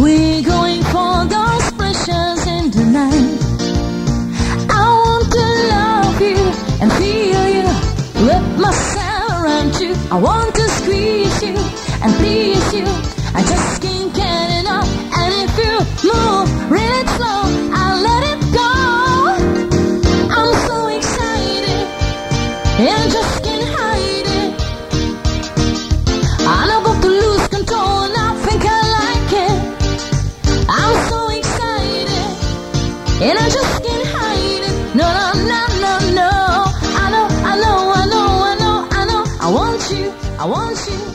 We're going for those pleasures in the night. I want to love you and feel you, wrap myself around you. I want to squeeze you and please you. I just can't get enough. And if you move really slow, I'll let it go. I'm so excited, and I just can't hide it. I'm about to lose control, and I think I like it. I'm so excited, and I just can't hide it. No, no, no, no, no. I know, I know, I know, I know, I know. I want you, I want you.